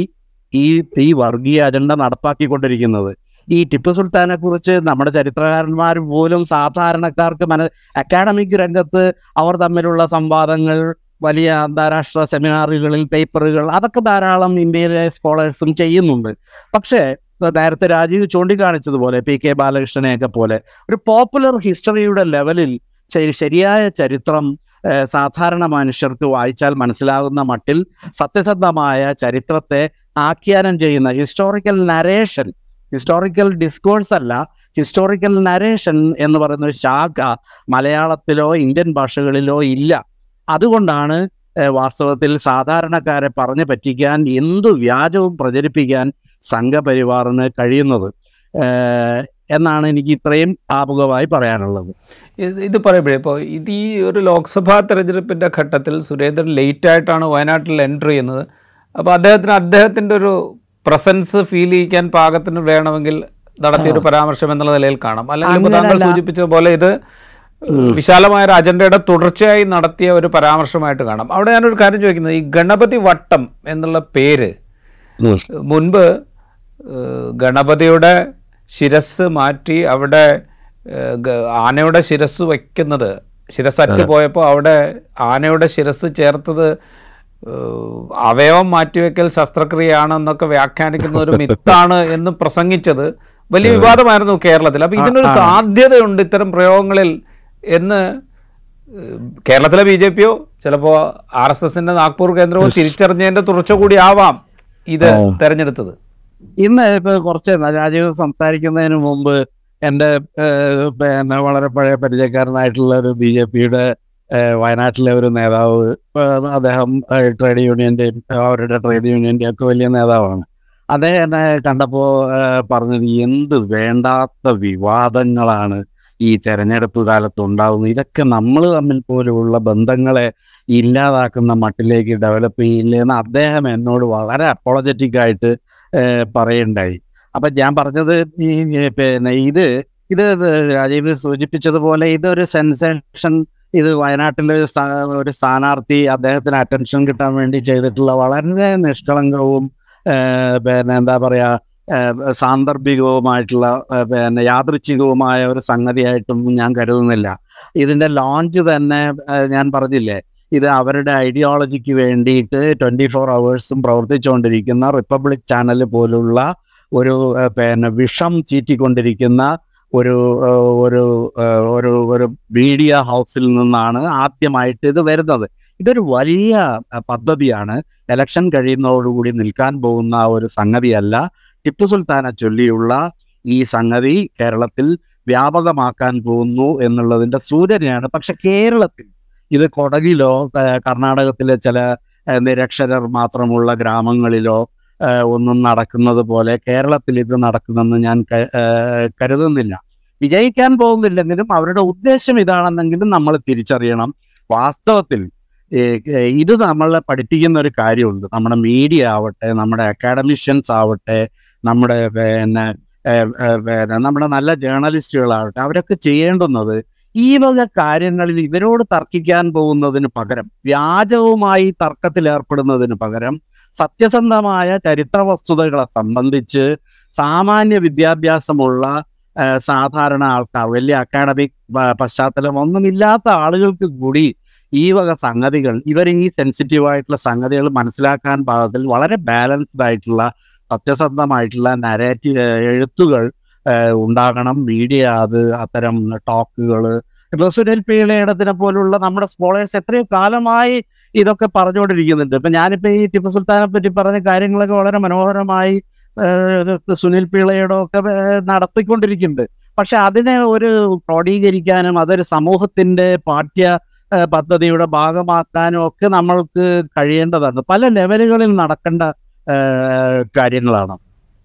ഈ വർഗീയ അജണ്ട നടപ്പാക്കിക്കൊണ്ടിരിക്കുന്നത്. ഈ ടിപ്പു സുൽത്താനെ കുറിച്ച് നമ്മുടെ ചരിത്രകാരന്മാർ പോലും സാധാരണക്കാർക്ക് അക്കാഡമിക് രംഗത്ത് അവർ തമ്മിലുള്ള സംവാദങ്ങൾ, വലിയ അന്താരാഷ്ട്ര സെമിനാറുകളിൽ പേപ്പറുകൾ, അതൊക്കെ ധാരാളം ഇന്ത്യയിലെ സ്കോളേഴ്സും ചെയ്യുന്നുണ്ട്. പക്ഷേ നേരത്തെ രാജീവ് ചൂണ്ടിക്കാണിച്ചതുപോലെ PK ബാലകൃഷ്ണനെയൊക്കെ പോലെ ഒരു പോപ്പുലർ ഹിസ്റ്ററിയുടെ ലെവലിൽ ശരിയായ ചരിത്രം സാധാരണ മനുഷ്യർക്ക് വായിച്ചാൽ മനസ്സിലാകുന്ന മട്ടിൽ സത്യസന്ധമായ ചരിത്രത്തെ ആഖ്യാനം ചെയ്യുന്ന ഹിസ്റ്റോറിക്കൽ ഡിസ്കോഴ്സ് അല്ല, ഹിസ്റ്റോറിക്കൽ നരേഷൻ എന്ന് പറയുന്ന ഒരു ശാഖ മലയാളത്തിലോ ഇന്ത്യൻ ഭാഷകളിലോ ഇല്ല. അതുകൊണ്ടാണ് വാസ്തവത്തിൽ സാധാരണക്കാരെ പറഞ്ഞു പറ്റിക്കാൻ എന്തു വ്യാജവും പ്രചരിപ്പിക്കാൻ സംഘപരിവാറിന് കഴിയുന്നത് എന്നാണ് എനിക്ക് ഇത്രയും ആമുഖമായി പറയാനുള്ളത്. ഇത് പറയുമ്പോഴേ ഇപ്പോൾ ഈ ഒരു ലോക്സഭാ തെരഞ്ഞെടുപ്പിൻ്റെ ഘട്ടത്തിൽ സുരേന്ദ്രൻ ലേറ്റായിട്ടാണ് വയനാട്ടിൽ എൻട്രി ചെയ്യുന്നത്. അപ്പോൾ അദ്ദേഹത്തിൻ്റെ ഒരു പ്രസൻസ് ഫീൽ ചെയ്യിക്കാൻ പാകത്തിന് വേണമെങ്കിൽ നടത്തിയൊരു പരാമർശം എന്നുള്ള നിലയിൽ കാണാം. അല്ലെങ്കിൽ താങ്കൾ സൂചിപ്പിച്ചതുപോലെ ഇത് വിശാലമായ ഒരു അജണ്ടയുടെ തുടർച്ചയായി നടത്തിയ ഒരു പരാമർശമായിട്ട് കാണാം. അവിടെ ഞാനൊരു കാര്യം ചോദിക്കുന്നത്, ഈ ഗണപതി വട്ടം എന്നുള്ള പേര് മുൻപ് ഗണപതിയുടെ ശിരസ് മാറ്റി അവിടെ ആനയുടെ ശിരസ് വയ്ക്കുന്നത്, ശിരസറ്റ് പോയപ്പോൾ അവിടെ ആനയുടെ ശിരസ് ചേർത്തത് അവയവം മാറ്റിവെക്കൽ ശസ്ത്രക്രിയയാണെന്നൊക്കെ വ്യാഖ്യാനിക്കുന്ന ഒരു മിത്താണ് എന്ന് പ്രസംഗിച്ചത് വലിയ വിവാദമായിരുന്നു കേരളത്തിൽ. അപ്പം ഇതിനൊരു സാധ്യതയുണ്ട് ഇത്തരം പ്രയോഗങ്ങളിൽ എന്ന് കേരളത്തിലെ BJPയോ ചിലപ്പോൾ RSSന്റെ നാഗ്പൂർ കേന്ദ്രവും തിരിച്ചറിഞ്ഞതിൻ്റെ തുടർച്ച കൂടി ആവാം ഇത് തെരഞ്ഞെടുത്തത്. ഇന്ന് ഇപ്പോൾ കുറച്ച് രാജീവ് സംസാരിക്കുന്നതിന് മുമ്പ് എൻ്റെ വളരെ പഴയ പരിചയക്കാരനായിട്ടുള്ള ഒരു BJPയുടെ വയനാട്ടിലെ ഒരു നേതാവ്, അദ്ദേഹം ട്രേഡ് യൂണിയൻ്റെയും അവരുടെ ട്രേഡ് യൂണിയൻ്റെയും ഒക്കെ വലിയ നേതാവാണ്. അദ്ദേഹം എന്നെ കണ്ടപ്പോൾ പറഞ്ഞത്, എന്ത് വേണ്ടാത്ത വിവാദങ്ങളാണ് ഈ തെരഞ്ഞെടുപ്പ് കാലത്ത് ഉണ്ടാകുന്നത്, ഇതൊക്കെ നമ്മൾ തമ്മിൽ പോലുള്ള ബന്ധങ്ങളെ ഇല്ലാതാക്കുന്ന മട്ടിലേക്ക് ഡെവലപ്പ് ചെയ്യില്ലെന്ന് അദ്ദേഹം എന്നോട് വളരെ അപ്പോളജറ്റിക് ആയിട്ട് പറയുണ്ടായി. അപ്പം ഞാൻ പറഞ്ഞത് പിന്നെ ഇത് രാജീവ് സൂചിപ്പിച്ചതുപോലെ ഇതൊരു സെൻസേഷൻ, ഇത് വയനാട്ടിലെ ഒരു സ്ഥാനാർത്ഥി അദ്ദേഹത്തിന് അറ്റൻഷൻ കിട്ടാൻ വേണ്ടി ചെയ്തിട്ടുള്ള വളരെ നിഷ്കളങ്കവും പിന്നെ എന്താ പറയുക സാന്ദർഭികവുമായിട്ടുള്ള പിന്നെ യാദൃച്ഛികവുമായ ഒരു സംഗതിയായിട്ടും ഞാൻ കരുതുന്നില്ല. ഇതിൻ്റെ ലോഞ്ച് തന്നെ ഞാൻ പറഞ്ഞില്ലേ, ഇത് അവരുടെ ഐഡിയോളജിക്ക് വേണ്ടിയിട്ട് 24 hours പ്രവർത്തിച്ചുകൊണ്ടിരിക്കുന്ന റിപ്പബ്ലിക് ചാനൽ പോലുള്ള ഒരു പിന്നെ വിഷം ചീറ്റിക്കൊണ്ടിരിക്കുന്ന ഒരു ഒരു ഒരു ഒരു മീഡിയ ഹൗസിൽ നിന്നാണ് ആദ്യമായിട്ട് ഇത് വരുന്നത്. ഇതൊരു വലിയ പദ്ധതിയാണ്. എലക്ഷൻ കഴിയുന്നതോടുകൂടി നിൽക്കാൻ പോകുന്ന ഒരു സംഗതിയല്ല. ടിപ്പു സുൽത്താനെ ചൊല്ലിയുള്ള ഈ സംഗതി കേരളത്തിൽ വ്യാപകമാക്കാൻ പോകുന്നു എന്നുള്ളതിൻ്റെ സൂചനയാണ്. പക്ഷെ കേരളത്തിൽ ഇത് കൊടകിലോ കർണാടകത്തിലെ ചില നിരക്ഷരർ മാത്രമുള്ള ഗ്രാമങ്ങളിലോ ഒന്നും നടക്കുന്നത് പോലെ കേരളത്തിൽ ഇത് നടക്കുമെന്ന് ഞാൻ കരുതുന്നില്ല. വിജയിക്കാൻ പോകുന്നില്ലെങ്കിലും അവരുടെ ഉദ്ദേശം ഇതാണെന്നെങ്കിലും നമ്മൾ തിരിച്ചറിയണം. വാസ്തവത്തിൽ ഇത് നമ്മളെ പഠിപ്പിക്കുന്ന ഒരു കാര്യമുണ്ട്. നമ്മുടെ മീഡിയ ആവട്ടെ, നമ്മുടെ അക്കാഡമിഷ്യൻസ് ആവട്ടെ, നമ്മുടെ പിന്നെ നമ്മുടെ നല്ല ജേർണലിസ്റ്റുകളാവട്ടെ, അവരൊക്കെ ചെയ്യേണ്ടുന്നത് ഈ വക കാര്യങ്ങളിൽ ഇവരോട് തർക്കിക്കാൻ പോകുന്നതിന് പകരം, വ്യാജവുമായി തർക്കത്തിൽ ഏർപ്പെടുന്നതിന് പകരം, സത്യസന്ധമായ ചരിത്ര വസ്തുതകളെ സംബന്ധിച്ച് സാമാന്യ വിദ്യാഭ്യാസമുള്ള സാധാരണ ആൾക്കാർ, വലിയ അക്കാഡമിക് പശ്ചാത്തലം ഒന്നുമില്ലാത്ത ആളുകൾക്ക് കൂടി ഈ വക സംഗതികൾ, ഇവർ ഈ സെൻസിറ്റീവായിട്ടുള്ള സംഗതികൾ മനസ്സിലാക്കാൻ പാകത്തിൽ വളരെ ബാലൻസ്ഡ് ആയിട്ടുള്ള സത്യസന്ധമായിട്ടുള്ള നരേറ്റീവ് എഴുത്തുകൾ ഉണ്ടാകണം. മീഡിയ അത്തരം ടോക്കുകൾ, ഇപ്പോൾ സുനിൽ പീളയിടത്തിനെ പോലുള്ള നമ്മുടെ സ്കോളേഴ്സ് എത്രയോ കാലമായി ഇതൊക്കെ പറഞ്ഞുകൊണ്ടിരിക്കുന്നുണ്ട്. ഇപ്പം ഞാനിപ്പോൾ ഈ ടിപ്പു സുൽത്താനെ പറ്റി പറഞ്ഞ കാര്യങ്ങളൊക്കെ വളരെ മനോഹരമായി സുനിൽ പീളയുടെ ഒക്കെ നടത്തിക്കൊണ്ടിരിക്കുന്നുണ്ട്. പക്ഷെ അതിനെ ഒരു ക്രോഡീകരിക്കാനും അതൊരു സമൂഹത്തിൻ്റെ പാഠ്യ പദ്ധതിയുടെ ഭാഗമാക്കാനും ഒക്കെ നമ്മൾക്ക് കഴിയേണ്ടതാണ്. പല ലെവലുകളിൽ നടക്കേണ്ട കാര്യങ്ങളാണ്.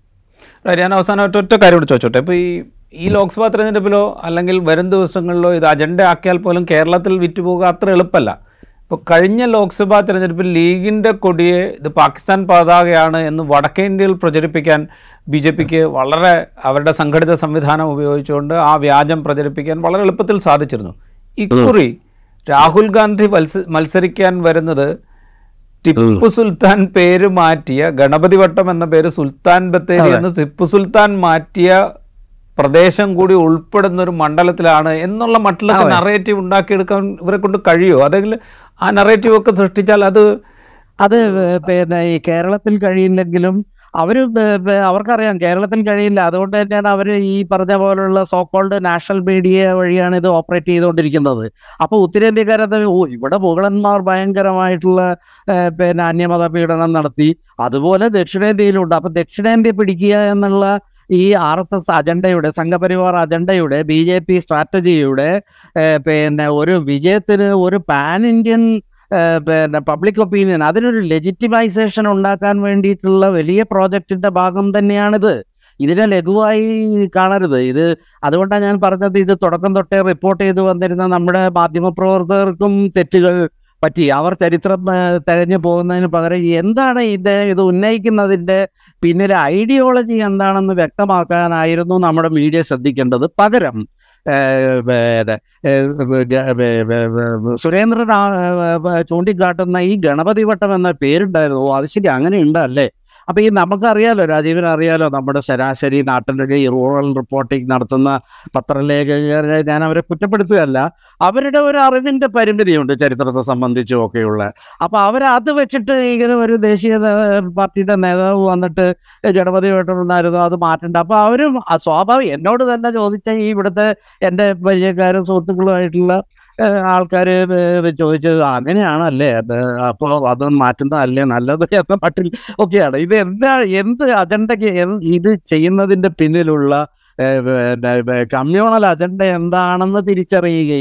ഞാൻ അവസാനം ഒറ്റ കാര്യം കൂടി ചോദിച്ചോട്ടെ. ഇപ്പോൾ ഈ ലോക്സഭാ തെരഞ്ഞെടുപ്പിലോ അല്ലെങ്കിൽ വരും ദിവസങ്ങളിലോ ഇത് അജണ്ട ആക്കിയാൽ പോലും കേരളത്തിൽ വിറ്റുപോകുക അത്ര എളുപ്പമല്ല. ഇപ്പോൾ കഴിഞ്ഞ ലോക്സഭാ തെരഞ്ഞെടുപ്പിൽ ലീഗിൻ്റെ കൊടിയെ ഇത് പാകിസ്ഥാൻ പതാകയാണ് എന്ന് വടക്കേ ഇന്ത്യയിൽ പ്രചരിപ്പിക്കാൻ BJPക്ക് വളരെ അവരുടെ സംഘടിത സംവിധാനം ഉപയോഗിച്ചുകൊണ്ട് ആ വ്യാജം പ്രചരിപ്പിക്കാൻ വളരെ എളുപ്പത്തിൽ സാധിച്ചിരുന്നു. ഇക്കുറി രാഹുൽ ഗാന്ധി മത്സരിക്കാൻ വരുന്നത് ടിപ്പു സുൽത്താൻ പേര് മാറ്റിയ, ഗണപതി വട്ടം എന്ന പേര് സുൽത്താൻ ബത്തേരി എന്ന് ടിപ്പു സുൽത്താൻ മാറ്റിയ പ്രദേശം കൂടി ഉൾപ്പെടുന്ന ഒരു മണ്ഡലത്തിലാണ് എന്നുള്ള മട്ടിലൊക്കെ നറേറ്റീവ് ഉണ്ടാക്കിയെടുക്കാൻ ഇവരെ കൊണ്ട് കഴിയുമോ? അതെങ്കിൽ ആ നറേറ്റീവ് ഒക്കെ സൃഷ്ടിച്ചാൽ അത് പിന്നെ ഈ കേരളത്തിൽ കഴിയില്ലെങ്കിലും അവർക്കറിയാം കേരളത്തിൽ കഴിയില്ല. അതുകൊണ്ട് തന്നെയാണ് അവർ ഈ പറഞ്ഞ പോലുള്ള സോക്കോൾഡ് നാഷണൽ മീഡിയ വഴിയാണ് ഇത് ഓപ്പറേറ്റ് ചെയ്തുകൊണ്ടിരിക്കുന്നത്. അപ്പോൾ ഉത്തരേന്ത്യക്കാരത് ഇവിടെ മുഗളന്മാർ ഭയങ്കരമായിട്ടുള്ള പിന്നെ അന്യമത പീഡനം നടത്തി, അതുപോലെ ദക്ഷിണേന്ത്യയിലുണ്ട്. അപ്പം ദക്ഷിണേന്ത്യ പിടിക്കുക എന്നുള്ള ഈ RSS അജണ്ടയുടെ, സംഘപരിവാർ അജണ്ടയുടെ, BJP സ്ട്രാറ്റജിയുടെ പിന്നെ ഒരു വിജയത്തിന് ഒരു പാൻ ഇന്ത്യൻ പിന്നെ പബ്ലിക് ഒപ്പീനിയൻ, അതിനൊരു ലെജിറ്റിമൈസേഷൻ ഉണ്ടാക്കാൻ വേണ്ടിയിട്ടുള്ള വലിയ പ്രോജക്റ്റിൻ്റെ ഭാഗം തന്നെയാണിത്. ഇതിനെ ലഘുവായി കാണരുത്. ഇത് അതുകൊണ്ടാണ് ഞാൻ പറഞ്ഞത്, ഇത് തുടക്കം തൊട്ടേ റിപ്പോർട്ട് ചെയ്തു വന്നിരുന്ന നമ്മുടെ മാധ്യമപ്രവർത്തകർക്കും തെറ്റുകൾ പറ്റി. അവർ ചരിത്രം തികഞ്ഞു പോകുന്നതിന് പകരം എന്താണ് ഇത് ഉന്നയിക്കുന്നതിൻ്റെ പിന്നിലെ ഐഡിയോളജി എന്താണെന്ന് വ്യക്തമാക്കാനായിരുന്നു നമ്മുടെ മീഡിയ ശ്രദ്ധിക്കേണ്ടത്. പകരം സുരേന്ദ്രൻ ചൂണ്ടിക്കാട്ടുന്ന ഈ ഗണപതി വട്ടം എന്ന പേരുണ്ടായിരുന്നു. അത് ശരി, അങ്ങനെ ഉണ്ടല്ലേ? അപ്പം ഈ നമുക്കറിയാലോ, രാജീവിന് അറിയാലോ, നമ്മുടെ ശരാശരി നാട്ടിലൊക്കെ ഈ റൂറൽ റിപ്പോർട്ടിംഗ് നടത്തുന്ന പത്രലേഖകരെ ഞാൻ അവരെ കുറ്റപ്പെടുത്തുകയല്ല, അവരുടെ ഒരു അറിവിൻ്റെ പരിമിതിയുണ്ട് ചരിത്രത്തെ സംബന്ധിച്ചും ഒക്കെയുള്ള. അപ്പോൾ അവരത് വെച്ചിട്ട് ഇങ്ങനെ ഒരു ദേശീയ പാർട്ടിയുടെ നേതാവ് വന്നിട്ട് ഗണപതി വട്ടമെന്നായിരുന്നു, അത് മാറ്റണ്ട. അപ്പോൾ അവരും സ്വാഭാവികം എന്നോട് തന്നെ ചോദിച്ച ഈ ഇവിടുത്തെ എൻ്റെ പരിചയക്കാരും സുഹൃത്തുക്കളുമായിട്ടുള്ള ആൾക്കാർ ചോദിച്ചത് അങ്ങനെയാണല്ലേ, അപ്പോൾ അത് മാറ്റുന്നതല്ലേ നല്ലത് എന്ന മട്ടിൽ ഒക്കെയാണ്. ഇത് എന്ത് അജണ്ടയ്ക്ക് ഇത് ചെയ്യുന്നതിൻ്റെ പിന്നിലുള്ള കമ്മ്യൂണൽ അജണ്ട എന്താണെന്ന് തിരിച്ചറിയുകയും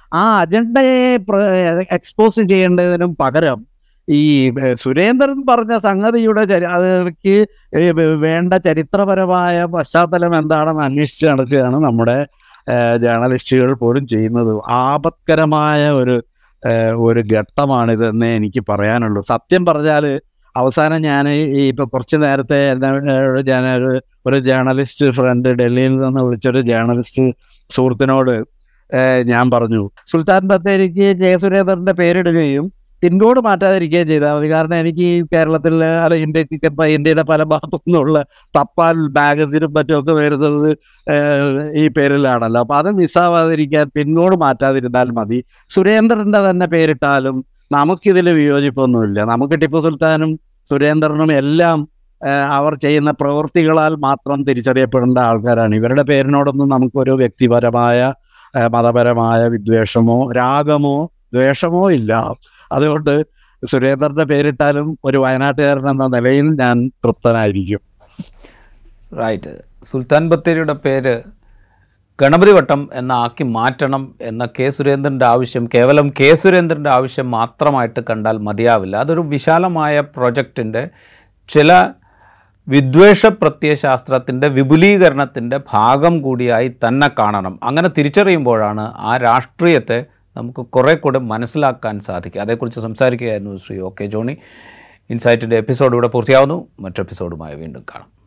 ആ അജണ്ടയെ എക്സ്പോസ് ചെയ്യേണ്ടതിനും പകരം ഈ സുരേന്ദ്രൻ പറഞ്ഞ സംഗതിയുടെ അതിലേക്ക് വേണ്ട ചരിത്രപരമായ പശ്ചാത്തലം എന്താണെന്ന് അന്വേഷിച്ച് നടക്കുകയാണ് നമ്മുടെ ജേർണലിസ്റ്റുകൾ പോലും ചെയ്യുന്നത്. ആപത്കരമായ ഒരു ഘട്ടമാണിതെന്നേ എനിക്ക് പറയാനുള്ളൂ. സത്യം പറഞ്ഞാൽ അവസാനം ഞാൻ ഇപ്പൊ കുറച്ച് നേരത്തെ ഒരു ജേർണലിസ്റ്റ് ഫ്രണ്ട് ഡൽഹിയിൽ നിന്ന് വിളിച്ചൊരു ജേർണലിസ്റ്റ് സുഹൃത്തിനോട് ഞാൻ പറഞ്ഞു, സുൽത്താൻ ബത്തേരിക്ക് ജയസുരേന്ദ്രന്റെ പേരിടുകയും പിൻകോഡ് മാറ്റാതിരിക്കുകയും ചെയ്താൽ മതി. കാരണം എനിക്ക് ഈ കേരളത്തിൽ ഇന്ത്യയുടെ പല ഭാഗത്തു നിന്നുള്ള തപ്പാൽ മാഗസിനും മറ്റുമൊക്കെ വരുന്നത് ഈ പേരിലാണല്ലോ. അപ്പൊ അത് മിസ്സാവാതിരിക്കാൻ പിൻകോഡ് മാറ്റാതിരുന്നാൽ മതി. സുരേന്ദ്രന്റെ തന്നെ പേരിട്ടാലും നമുക്കിതിൽ വിയോജിപ്പൊന്നുമില്ല. നമുക്ക് ടിപ്പു സുൽത്താനും സുരേന്ദ്രനും എല്ലാം അവർ ചെയ്യുന്ന പ്രവൃത്തികളാൽ മാത്രം തിരിച്ചറിയപ്പെടേണ്ട ആൾക്കാരാണ്. ഇവരുടെ പേരിനോടൊന്നും നമുക്കൊരു വ്യക്തിപരമായ മതപരമായ വിദ്വേഷമോ രാഗമോ ദ്വേഷമോ ഇല്ല. അതുകൊണ്ട് സുരേന്ദ്രന്റെ പേരിട്ടാലും ഒരു വയനാട്ടുകാരൻ എന്ന നിലയിൽ ഞാൻ തൃപ്തനായിരിക്കും. റൈറ്റ്. സുൽത്താൻ ബത്തേരിയുടെ പേര് ഗണപതി വട്ടം ആക്കി മാറ്റണം എന്ന കെ സുരേന്ദ്രൻ്റെ ആവശ്യം കേവലം കെ സുരേന്ദ്രൻ്റെ ആവശ്യം മാത്രമായിട്ട് കണ്ടാൽ മതിയാവില്ല. അതൊരു വിശാലമായ പ്രൊജക്റ്റിൻ്റെ ചില വിദ്വേഷ പ്രത്യയശാസ്ത്രത്തിൻ്റെ വിപുലീകരണത്തിൻ്റെ ഭാഗം കൂടിയായി തന്നെ കാണണം. അങ്ങനെ തിരിച്ചറിയുമ്പോഴാണ് ആ രാഷ്ട്രീയത്തെ നമുക്ക് കുറേ കൂടെ മനസ്സിലാക്കാൻ സാധിക്കുക. അതേക്കുറിച്ച് സംസാരിക്കുകയായിരുന്നു ശ്രീ OK ജോണി. ഇൻസൈറ്റിൻ്റെ എപ്പിസോഡ് ഇവിടെ പൂർത്തിയാവുന്നു. മറ്റു എപ്പിസോഡുമായി വീണ്ടും കാണാം.